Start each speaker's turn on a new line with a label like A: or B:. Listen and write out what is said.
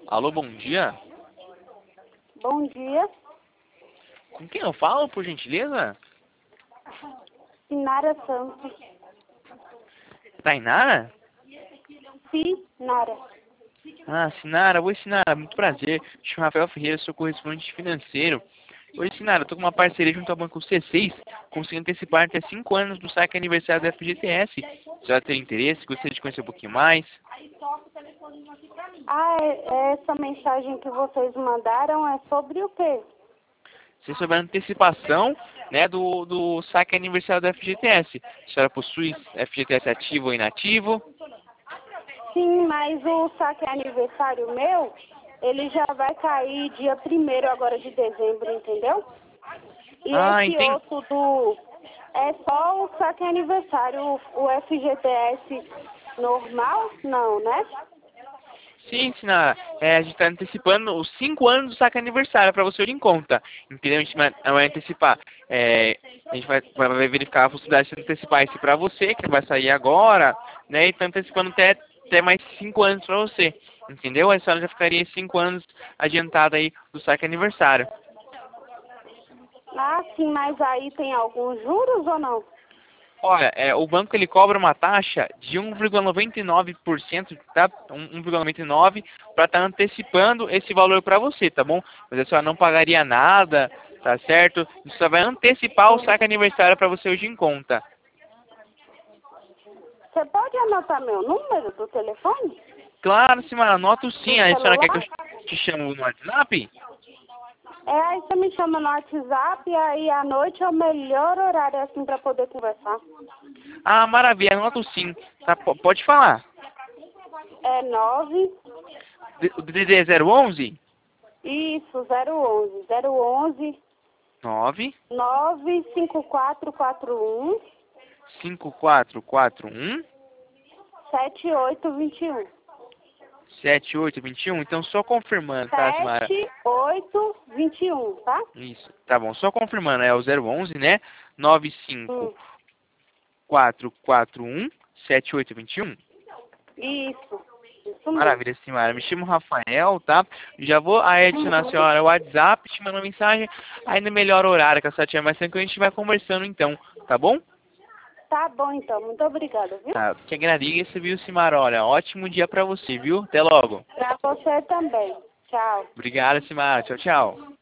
A: Alô, bom dia.
B: Bom dia,
A: Com quem eu falo, por gentileza?
B: Sinara Santos.
A: Tainara?
B: Sinara.
A: Ah, Sinara. Oi, Sinara. Muito prazer. Me chamo Rafael Ferreira, sou correspondente financeiro. Oi, Sinara. Tô com uma parceria junto ao Banco C6, conseguindo antecipar até 5 anos do saque aniversário da FGTS. Você vai ter interesse? Gostaria de conhecer um pouquinho mais?
B: Essa mensagem que vocês mandaram é sobre o quê?
A: Você sobre a antecipação, né, do saque aniversário da FGTS. A senhora possui FGTS ativo ou inativo?
B: Sim, mas o saque aniversário meu, ele já vai cair dia 1º agora de dezembro, entendeu? E
A: Ah,
B: esse
A: entendi.
B: outro é só o saque aniversário, o FGTS normal? Não, né?
A: Sim, Sinara. A gente está antecipando os 5 anos do saque aniversário para você ir em conta. Entendeu? A gente vai antecipar. A gente vai verificar a possibilidade de antecipar esse para você, que vai sair agora, né? E está antecipando até mais 5 anos para você. Entendeu? A senhora já ficaria 5 anos adiantada aí do saque aniversário.
B: Ah, sim, mas aí tem alguns juros ou não?
A: Olha, o banco ele cobra uma taxa de 1,99%, tá? 1,99 para estar antecipando esse valor para você, tá bom? Mas a senhora não pagaria nada, tá certo? Isso só vai antecipar o saque aniversário para você hoje em conta.
B: Você pode anotar meu número do telefone?
A: Claro, senhora, anoto sim.
B: Do
A: A senhora quer que
B: celular?
A: eu te chame no WhatsApp?
B: Aí você me chama no WhatsApp e aí à noite é o melhor horário assim para poder conversar.
A: Ah, maravilha, anoto sim. Tá, pode falar.
B: É 9,
A: O DDD é 011?
B: isso, 011
A: 9
B: 95441
A: 5441
B: 7821.
A: 7821. Então, só confirmando, tá, Simara?
B: 7821, tá?
A: Isso, tá bom. Só confirmando, é o 011, né? nove cinco
B: Hum,
A: quatro quatro um 7821.
B: isso mesmo.
A: Maravilha, Simara. Me chamo Rafael, tá? Já vou aí adicionar a senhora o WhatsApp, te mando uma mensagem. Aí no melhor horário, que a senhora tiver mais tranquilo, a gente vai conversando então, tá bom?
B: Tá bom então, muito obrigada, viu?
A: Tá, te agradeço, viu, Simara? Olha, ótimo dia pra você, viu? Até logo.
B: Pra você também. Tchau.
A: Obrigado, Simara. Tchau, tchau.